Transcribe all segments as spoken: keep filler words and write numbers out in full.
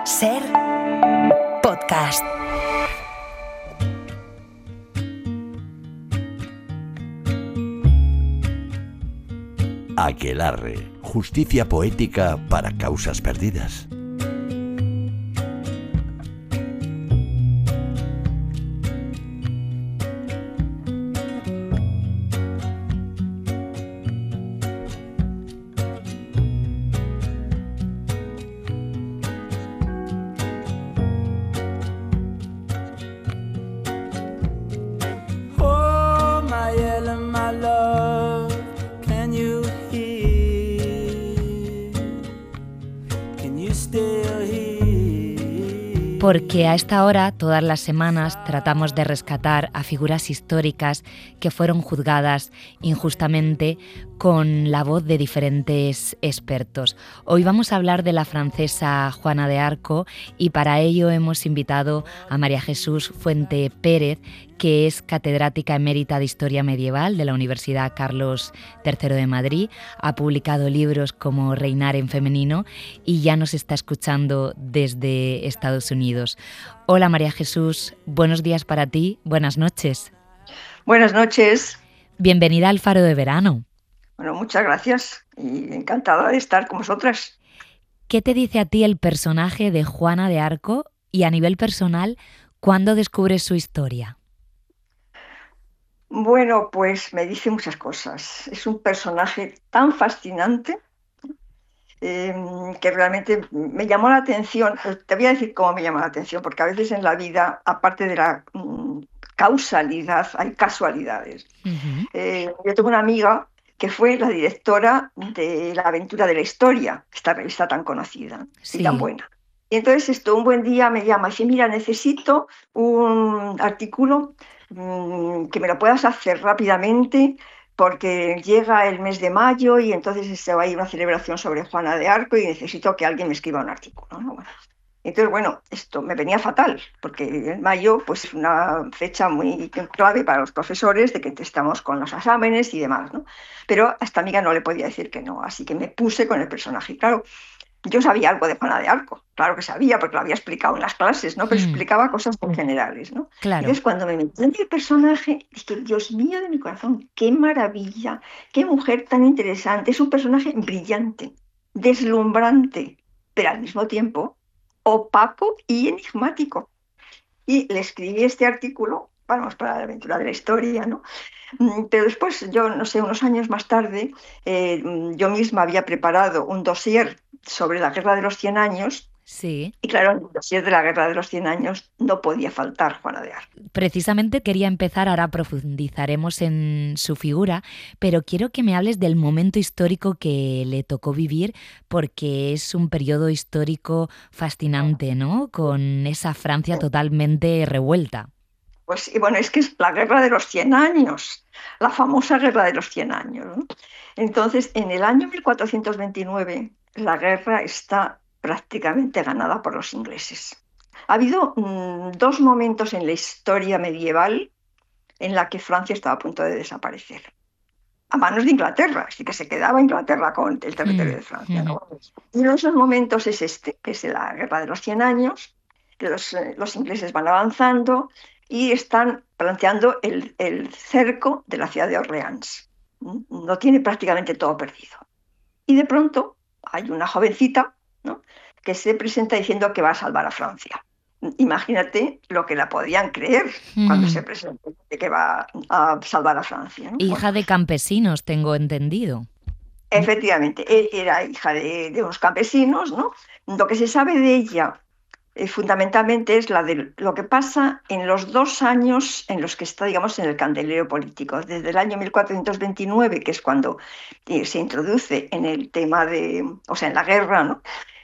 Ser podcast. Aquelarre, justicia poética para causas perdidas. Porque a esta hora, todas las semanas, tratamos de rescatar a figuras históricas que fueron juzgadas injustamente con la voz de diferentes expertos. Hoy vamos a hablar de la francesa Juana de Arco y para ello hemos invitado a María Jesús Fuente Pérez, que es catedrática emérita de Historia Medieval de la Universidad Carlos tercero de Madrid. Ha publicado libros como Reinar en femenino y ya nos está escuchando desde Estados Unidos. Hola María Jesús, buenos días para ti, buenas noches. Buenas noches. Bienvenida al Faro de Verano. Bueno, muchas gracias y encantada de estar con vosotras. ¿Qué te dice a ti el personaje de Juana de Arco y a nivel personal, cuándo descubres su historia? Bueno, pues me dice muchas cosas. Es un personaje tan fascinante eh, que realmente me llamó la atención. Te voy a decir cómo me llamó la atención, porque a veces en la vida, aparte de la mm, causalidad, hay casualidades. Uh-huh. Eh, yo tengo una amiga que fue la directora de La Aventura de la Historia, esta revista tan conocida sí. y tan buena. Y entonces esto, un buen día me llama y dice, mira, necesito un artículo mmm, que me lo puedas hacer rápidamente porque llega el mes de mayo y entonces se va a ir una celebración sobre Juana de Arco y necesito que alguien me escriba un artículo, ¿no? Bueno, entonces, bueno, esto me venía fatal, porque en mayo pues, es una fecha muy clave para los profesores de que estamos con los exámenes y demás, ¿no? Pero a esta amiga no le podía decir que no, así que me puse con el personaje. Claro, yo sabía algo de Juana de Arco, claro que sabía, porque lo había explicado en las clases, ¿no? Pero mm. explicaba cosas muy generales, ¿no? Claro. Entonces, cuando me metí en el personaje, dije, Dios mío de mi corazón, qué maravilla, qué mujer tan interesante. Es un personaje brillante, deslumbrante, pero al mismo tiempo opaco y enigmático. Y le escribí este artículo, vamos, para La Aventura de la Historia, ¿no? Pero después, yo no sé, unos años más tarde, eh, yo misma había preparado un dossier sobre la Guerra de los Cien Años. Sí. Y claro, en el dossier de la Guerra de los Cien Años no podía faltar Juana de Arco. Precisamente quería empezar, ahora profundizaremos en su figura, pero quiero que me hables del momento histórico que le tocó vivir, porque es un periodo histórico fascinante, ¿no? Con esa Francia totalmente revuelta. Pues y bueno, es que es la Guerra de los Cien Años, la famosa Guerra de los Cien Años, ¿no? Entonces, en el año mil cuatrocientos veintinueve, la guerra está prácticamente ganada por los ingleses. Ha habido mmm, dos momentos en la historia medieval en la que Francia estaba a punto de desaparecer, a manos de Inglaterra, así que se quedaba Inglaterra con el territorio mm. de Francia, ¿no? Y uno de esos momentos es este, que es la Guerra de los Cien Años, que los, eh, los ingleses van avanzando y están planteando el, el cerco de la ciudad de Orleans. Lo tiene prácticamente todo perdido. Y de pronto hay una jovencita, ¿no?, que se presenta diciendo que va a salvar a Francia. Imagínate lo que la podían creer mm. cuando se presenta que va a salvar a Francia, ¿no? Hija Bueno, de campesinos, tengo entendido. Efectivamente, era hija de, de unos campesinos, ¿no? Lo que se sabe de ella eh, fundamentalmente es la de lo que pasa en los dos años en los que está, digamos, en el candelero político. Desde el año mil cuatrocientos veintinueve, que es cuando eh, se introduce en el tema de, o sea, en la guerra, ¿no?,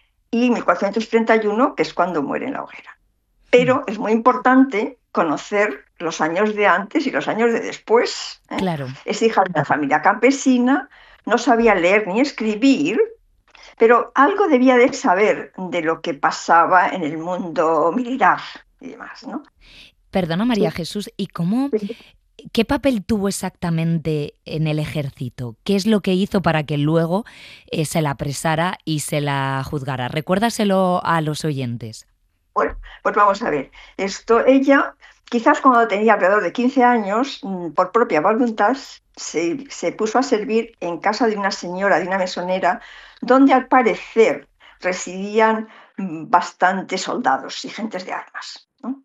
y mil cuatrocientos treinta y uno, que es cuando muere en la hoguera. Pero es muy importante conocer los años de antes y los años de después, ¿eh? Claro. Es hija de una familia campesina, no sabía leer ni escribir, pero algo debía de saber de lo que pasaba en el mundo militar y demás, ¿no? Perdona, María Sí. Jesús, ¿y cómo, ¿Qué papel tuvo exactamente en el ejército? ¿Qué es lo que hizo para que luego eh, se la apresara y se la juzgara? Recuérdaselo a los oyentes. Bueno, pues vamos a ver. Esto, ella, quizás cuando tenía alrededor de quince años, por propia voluntad, se, se puso a servir en casa de una señora, de una mesonera, donde al parecer residían bastantes soldados y gentes de armas, ¿no?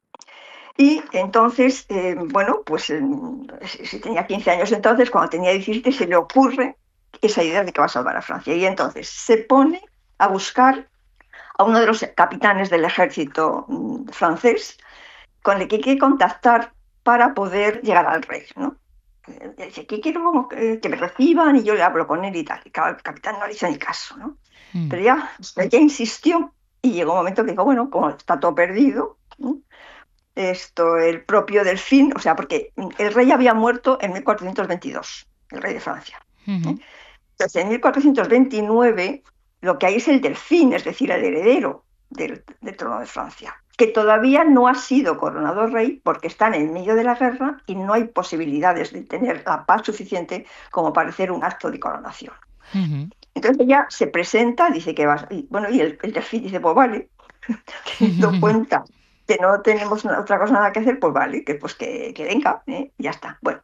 Y entonces, eh, bueno, pues eh, si tenía quince años entonces, cuando tenía diecisiete, se le ocurre esa idea de que va a salvar a Francia. Y entonces se pone a buscar a uno de los capitanes del ejército francés con el que quiere contactar para poder llegar al rey, ¿no? Dice que quiero que me reciban y yo le hablo con él y tal. Y claro, el capitán no le hizo ni caso, ¿no? Mm. Pero ya, ella insistió y llegó un momento que dijo, bueno, como está todo perdido, ¿no? Esto, el propio Delfín, o sea, porque el rey había muerto en mil cuatrocientos veintidós, el rey de Francia. Uh-huh. ¿eh? Entonces, en mil cuatrocientos veintinueve, lo que hay es el Delfín, es decir, el heredero del, del trono de Francia, que todavía no ha sido coronado rey porque está en el medio de la guerra y no hay posibilidades de tener la paz suficiente como para hacer un acto de coronación. Uh-huh. Entonces ella se presenta, dice que va, y, bueno, y el, el Delfín dice, pues vale, teniendo en cuenta que no tenemos otra cosa nada que hacer, pues vale, que pues que, que venga, ¿eh? Ya está. Bueno,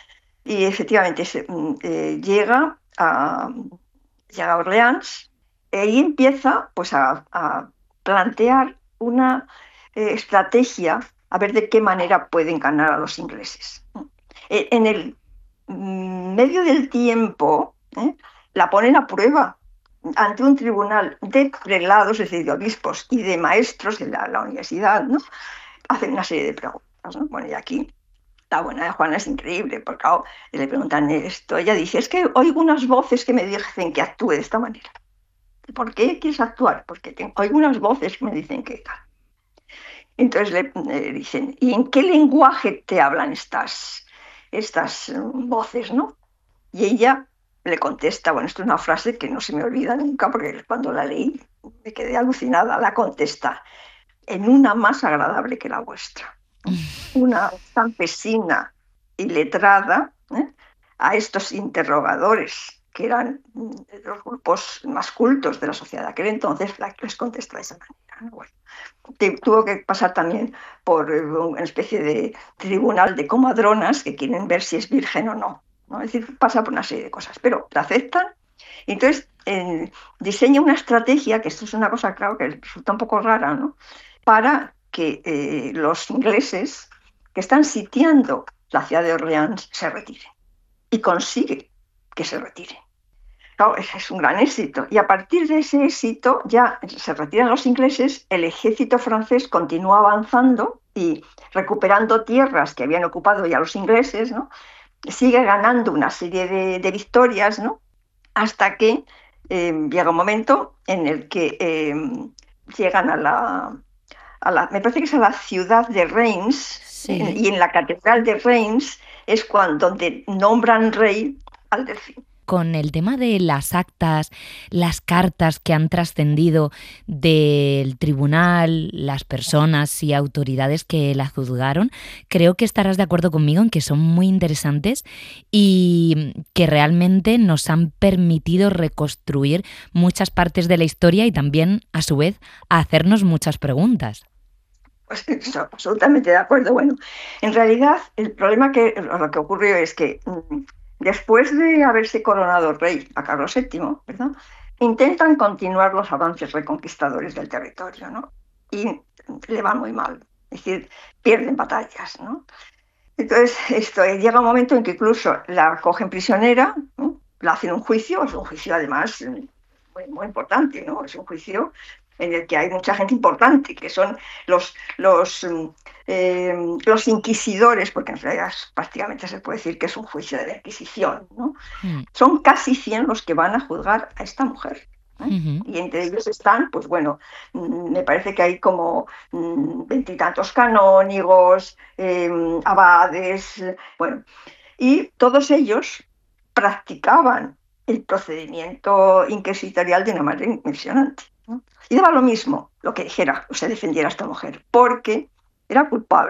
y efectivamente se, eh, llega a, llega a Orleans y empieza pues a, a plantear una eh, estrategia a ver de qué manera pueden ganar a los ingleses. Eh, en el medio del tiempo ¿eh? la ponen a prueba ante un tribunal de prelados, es decir, de obispos y de maestros de la, la universidad, ¿no? Hacen una serie de preguntas, ¿no? Bueno, y aquí la buena de Juana es increíble, porque claro, le preguntan esto, ella dice, es que oigo unas voces que me dicen que actúe de esta manera. ¿Por qué quieres actuar? Porque tengo, oigo unas voces que me dicen que tal. Entonces le, le dicen, ¿y en qué lenguaje te hablan estas, estas voces, no? Y ella le contesta, bueno, esto es una frase que no se me olvida nunca, porque cuando la leí me quedé alucinada, la contesta, en una más agradable que la vuestra. Una campesina y letrada ¿eh? a estos interrogadores, que eran los grupos más cultos de la sociedad de aquel entonces, les contesta de esa manera. Bueno, tuvo que pasar también por una especie de tribunal de comadronas que quieren ver si es virgen o no. ¿no? Es decir, pasa por una serie de cosas, pero la aceptan. Y entonces eh, diseña una estrategia, que esto es una cosa, claro, que resulta un poco rara, ¿no? Para que eh, los ingleses que están sitiando la ciudad de Orleans se retiren. Y consigue que se retiren. Claro, es un gran éxito. Y a partir de ese éxito ya se retiran los ingleses, el ejército francés continúa avanzando y recuperando tierras que habían ocupado ya los ingleses, ¿no? Sigue ganando una serie de, de victorias, ¿no? Hasta que eh, llega un momento en el que eh, llegan a la, a la, me parece que es a la ciudad de Reims, sí. eh, y en la catedral de Reims es cuando donde nombran rey al Delfín. Con el tema de las actas, las cartas que han trascendido del tribunal, las personas y autoridades que la juzgaron, creo que estarás de acuerdo conmigo en que son muy interesantes y que realmente nos han permitido reconstruir muchas partes de la historia y también, a su vez, hacernos muchas preguntas. Pues estoy absolutamente de acuerdo. Bueno, en realidad el problema que lo que ocurrió es que después de haberse coronado rey a Carlos séptimo, ¿verdad? Intentan continuar los avances reconquistadores del territorio, ¿no? Y le va muy mal, es decir, pierden batallas, ¿no? Entonces, esto, llega un momento en que incluso la cogen prisionera, ¿no? La hacen un juicio, es un juicio además muy, muy importante, ¿no? Es un juicio en el que hay mucha gente importante, que son los, los, eh, los inquisidores, porque en realidad prácticamente se puede decir que es un juicio de la Inquisición, ¿no? Mm. Son casi cien los que van a juzgar a esta mujer. ¿eh? Uh-huh. Y entre ellos están, pues bueno, me parece que hay como veintitantos canónigos, eh, abades, bueno, y todos ellos practicaban el procedimiento inquisitorial de una manera impresionante. Y daba lo mismo lo que dijera o se defendiera esta mujer, porque era culpable.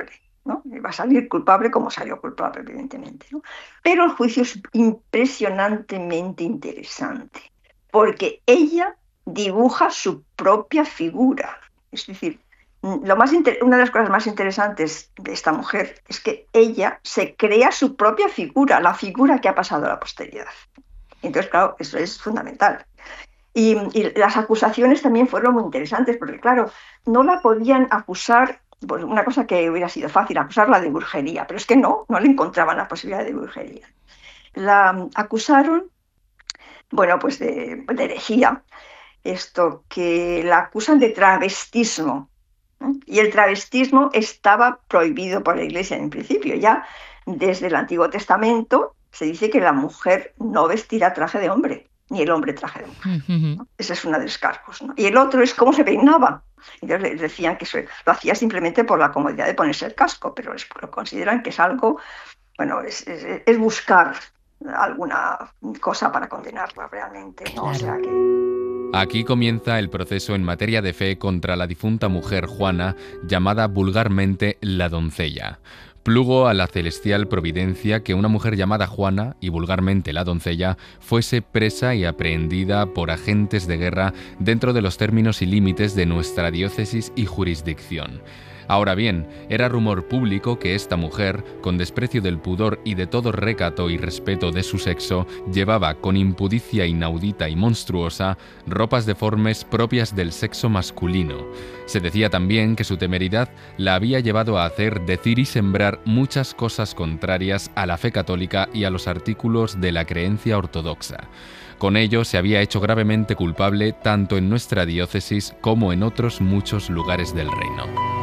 ¿no? Va a salir culpable como salió culpable, evidentemente, ¿no? Pero el juicio es impresionantemente interesante, porque ella dibuja su propia figura. Es decir, lo más una de las cosas más interesantes de esta mujer es que ella se crea su propia figura, la figura que ha pasado a la posteridad. Entonces, claro, eso es fundamental. Y, y las acusaciones también fueron muy interesantes, porque, claro, no la podían acusar, pues una cosa que hubiera sido fácil, acusarla de brujería, pero es que no, no le encontraban la posibilidad de brujería. La acusaron, bueno, pues de, de herejía, esto, que la acusan de travestismo, ¿no? Y el travestismo estaba prohibido por la Iglesia en principio. Ya desde el Antiguo Testamento se dice que la mujer no vestirá traje de hombre, ni el hombre traje de mujer, ¿no? Ese es uno de los cargos, ¿no? Y el otro es cómo se peinaba. Entonces les decían que eso lo hacía simplemente por la comodidad de ponerse el casco, pero es, lo consideran que es algo, bueno, es, es, es buscar alguna cosa para condenarla realmente, ¿no? Claro. O sea que... Aquí comienza el proceso en materia de fe contra la difunta mujer Juana, llamada vulgarmente la doncella. Plugo a la celestial providencia que una mujer llamada Juana, y vulgarmente la doncella, fuese presa y aprehendida por agentes de guerra dentro de los términos y límites de nuestra diócesis y jurisdicción. Ahora bien, era rumor público que esta mujer, con desprecio del pudor y de todo recato y respeto de su sexo, llevaba con impudicia inaudita y monstruosa ropas deformes propias del sexo masculino. Se decía también que su temeridad la había llevado a hacer, decir y sembrar muchas cosas contrarias a la fe católica y a los artículos de la creencia ortodoxa. Con ello se había hecho gravemente culpable tanto en nuestra diócesis como en otros muchos lugares del reino.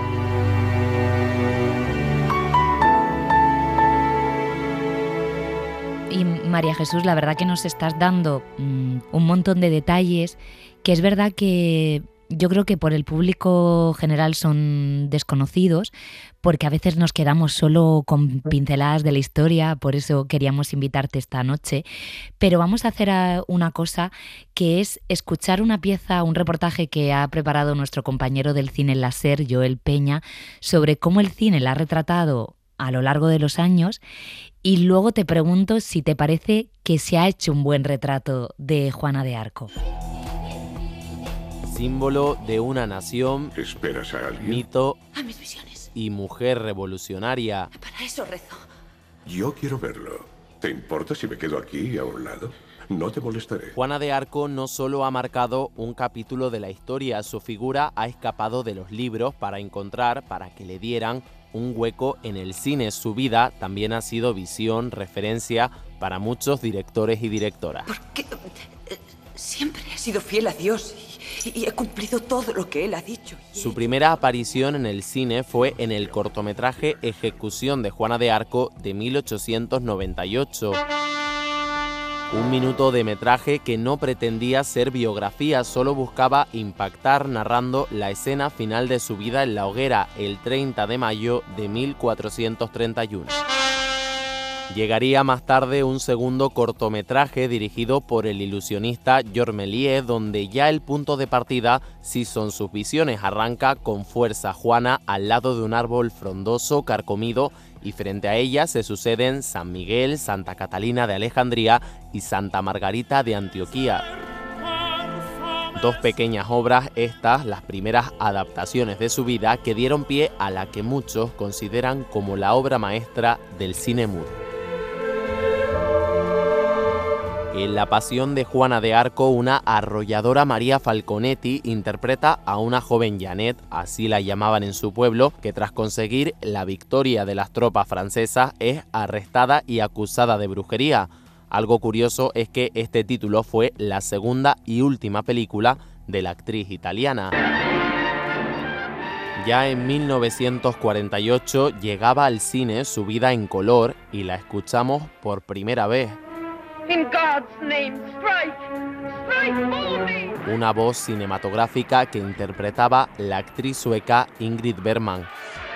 Y María Jesús, la verdad que nos estás dando mmm, un montón de detalles que es verdad que yo creo que por el público general son desconocidos, porque a veces nos quedamos solo con pinceladas de la historia, por eso queríamos invitarte esta noche. Pero vamos a hacer una cosa, que es escuchar una pieza, un reportaje que ha preparado nuestro compañero del cine Láser, Joel Peña, sobre cómo el cine la ha retratado a lo largo de los años. Y luego te pregunto si te parece que se ha hecho un buen retrato de Juana de Arco. Símbolo de una nación, ¿Esperas a alguien? mito A mis visiones. y mujer revolucionaria. Para eso rezo. Yo quiero verlo. ¿Te importa si me quedo aquí a un lado? No te molestaré. Juana de Arco no solo ha marcado un capítulo de la historia, su figura ha escapado de los libros para encontrar, para que le dieran un hueco en el cine. Su vida también ha sido visión, referencia para muchos directores y directoras. Porque eh, siempre he sido fiel a Dios y, y he cumplido todo lo que Él ha dicho. Su primera aparición en el cine fue en el cortometraje Ejecución de Juana de Arco de mil ochocientos noventa y ocho. Un minuto de metraje que no pretendía ser biografía, solo buscaba impactar narrando la escena final de su vida en la hoguera el treinta de mayo de mil cuatrocientos treinta y uno. Llegaría más tarde un segundo cortometraje dirigido por el ilusionista Georges Méliès, donde ya el punto de partida sí son sus visiones. Arranca con fuerza Juana al lado de un árbol frondoso, carcomido, y frente a ella se suceden San Miguel, Santa Catalina de Alejandría y Santa Margarita de Antioquía. Dos pequeñas obras, estas, las primeras adaptaciones de su vida, que dieron pie a la que muchos consideran como la obra maestra del cine mudo. En La Pasión de Juana de Arco, una arrolladora María Falconetti interpreta a una joven Janet, así la llamaban en su pueblo, que tras conseguir la victoria de las tropas francesas es arrestada y acusada de brujería. Algo curioso es que este título fue la segunda y última película de la actriz italiana. Ya en mil novecientos cuarenta y ocho llegaba al cine su vida en color y la escuchamos por primera vez. In God's name, strike! Strike for me! Una voz cinematográfica que interpretaba la actriz sueca Ingrid Bergman.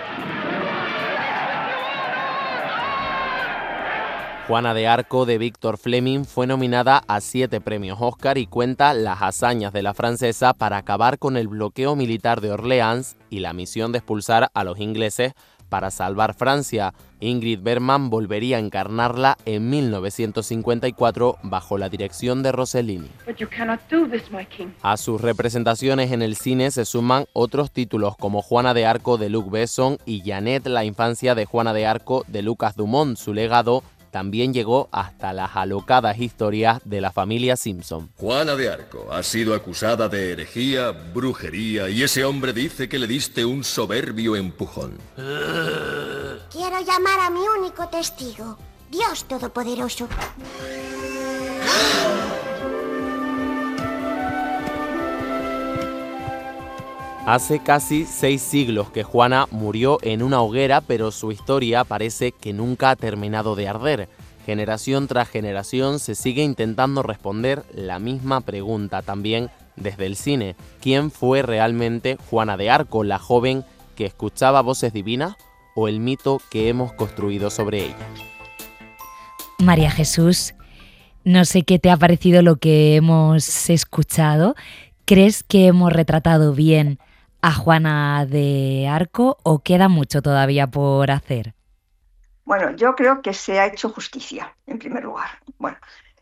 Juana de Arco de Victor Fleming fue nominada a siete premios Oscar y cuenta las hazañas de la francesa para acabar con el bloqueo militar de Orleans y la misión de expulsar a los ingleses para salvar Francia. Ingrid Bergman volvería a encarnarla en mil novecientos cincuenta y cuatro bajo la dirección de Rossellini. A sus representaciones en el cine se suman otros títulos como Juana de Arco de Luc Besson y Jeannette, la infancia de Juana de Arco de Lucas Dumont. Su legado también llegó hasta las alocadas historias de la familia Simpson. Juana de Arco ha sido acusada de herejía, brujería, y ese hombre dice que le diste un soberbio empujón. Quiero llamar a mi único testigo, Dios Todopoderoso. Hace casi seis siglos que Juana murió en una hoguera, pero su historia parece que nunca ha terminado de arder. Generación tras generación se sigue intentando responder la misma pregunta también desde el cine. ¿Quién fue realmente Juana de Arco, la joven que escuchaba voces divinas, o el mito que hemos construido sobre ella? María Jesús, no sé qué te ha parecido lo que hemos escuchado. ¿Crees que hemos retratado bien a Juana de Arco o queda mucho todavía por hacer? Bueno, yo creo que se ha hecho justicia, en primer lugar. Bueno,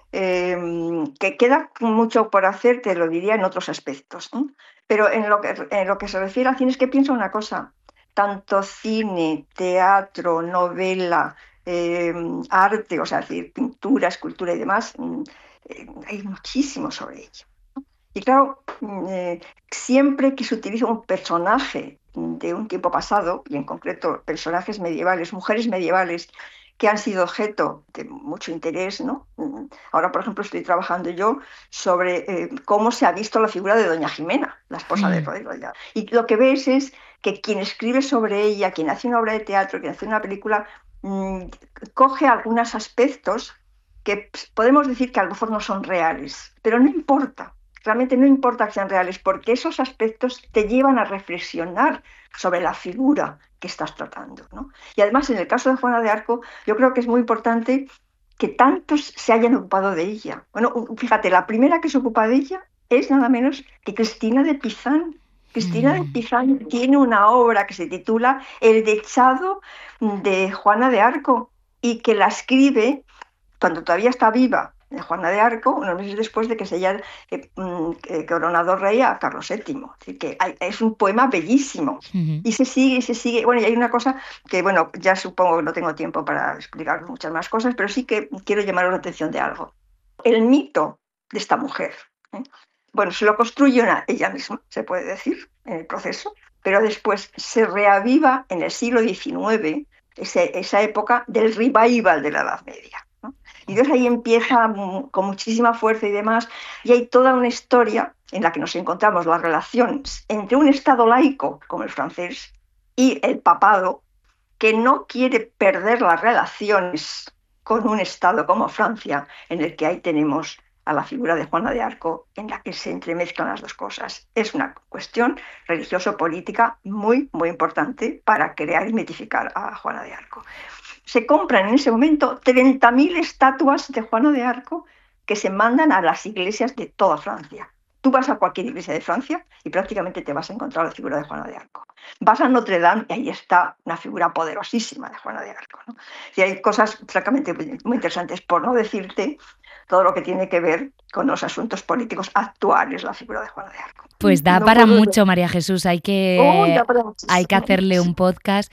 eh, que queda mucho por hacer, te lo diría en otros aspectos, ¿eh? Pero en lo, que, en lo que se refiere al cine es que pienso una cosa, tanto cine, teatro, novela, eh, arte, o sea, es decir, pintura, escultura y demás, eh, hay muchísimo sobre ello. Y claro, eh, siempre que se utiliza un personaje de un tiempo pasado, y en concreto personajes medievales, mujeres medievales, que han sido objeto de mucho interés, ¿no? Ahora, por ejemplo, estoy trabajando yo sobre eh, cómo se ha visto la figura de Doña Jimena, la esposa mm. de Rodrigo Llado. Y lo que ves es que quien escribe sobre ella, quien hace una obra de teatro, quien hace una película, mmm, coge algunos aspectos que podemos decir que a lo mejor no son reales, pero no importa. Realmente no importa que sean reales, porque esos aspectos te llevan a reflexionar sobre la figura que estás tratando, ¿no? Y además, en el caso de Juana de Arco, yo creo que es muy importante que tantos se hayan ocupado de ella. Bueno, fíjate, la primera que se ocupa de ella es nada menos que Cristina de Pizán. Cristina mm. de Pizán tiene una obra que se titula El dechado de Juana de Arco y que la escribe cuando todavía está viva de Juana de Arco, unos meses después de que se haya eh, eh, coronado rey a Carlos séptimo. Es decir, que hay, es un poema bellísimo. Uh-huh. Y se sigue, y se sigue. Bueno, y hay una cosa que, bueno, ya supongo que no tengo tiempo para explicar muchas más cosas, pero sí que quiero llamar la atención de algo. El mito de esta mujer, ¿eh? Bueno, se lo construye una, ella misma, se puede decir, en el proceso, pero después se reaviva en el siglo diecinueve, ese, esa época del revival de la Edad Media. Y entonces ahí empieza con muchísima fuerza y demás, y hay toda una historia en la que nos encontramos las relaciones entre un Estado laico como el francés y el papado, que no quiere perder las relaciones con un Estado como Francia, en el que ahí tenemos a la figura de Juana de Arco, en la que se entremezclan las dos cosas. Es una cuestión religioso-política muy, muy importante para crear y mitificar a Juana de Arco. Se compran en ese momento treinta mil estatuas de Juana de Arco que se mandan a las iglesias de toda Francia. Tú vas a cualquier iglesia de Francia y prácticamente te vas a encontrar la figura de Juana de Arco. Vas a Notre Dame y ahí está una figura poderosísima de Juana de Arco, ¿no? Y hay cosas francamente muy interesantes, por no decirte todo lo que tiene que ver con los asuntos políticos actuales, la figura de Juana de Arco. Pues da no para puedo... mucho, María Jesús, hay que, oh, da para hay que hacerle un podcast,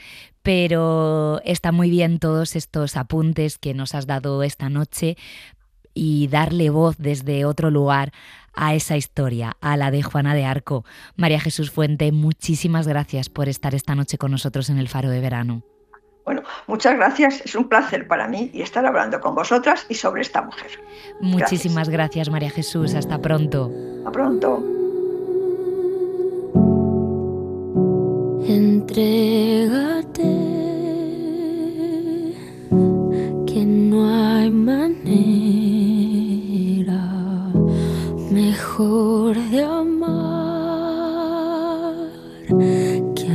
pero está muy bien todos estos apuntes que nos has dado esta noche y darle voz desde otro lugar a esa historia, a la de Juana de Arco. María Jesús Fuente, muchísimas gracias por estar esta noche con nosotros en el Faro de Verano. Bueno, muchas gracias, es un placer para mí y estar hablando con vosotras y sobre esta mujer. Muchísimas gracias, gracias María Jesús, hasta pronto. Hasta pronto. Entrégate, que no hay manera mejor de amar que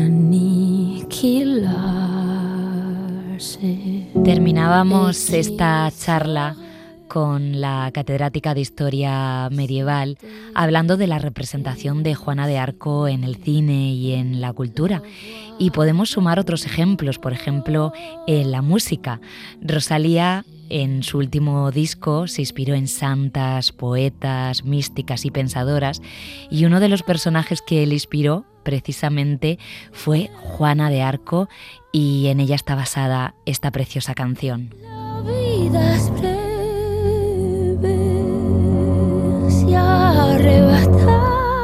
aniquilarse. Terminábamos esta charla con la catedrática de Historia Medieval hablando de la representación de Juana de Arco en el cine y en la cultura. Y podemos sumar otros ejemplos, por ejemplo, en la música. Rosalía, en su último disco, se inspiró en santas, poetas, místicas y pensadoras, y uno de los personajes que él inspiró precisamente fue Juana de Arco, y en ella está basada esta preciosa canción. La vida es breve, se arrebata.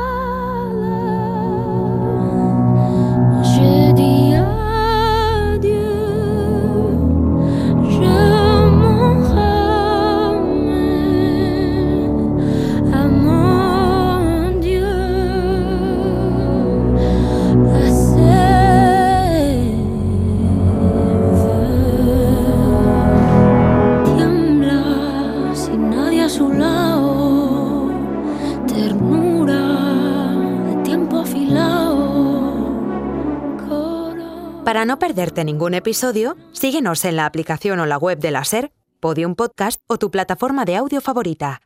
Je dis adieu, je m'en ramène à mon Dieu, à Sèvres. Tiembla sin nadie a su lado, ternura de tiempo afilado. Para no perderte ningún episodio, síguenos en la aplicación o la web de la SER, Podium Podcast o tu plataforma de audio favorita.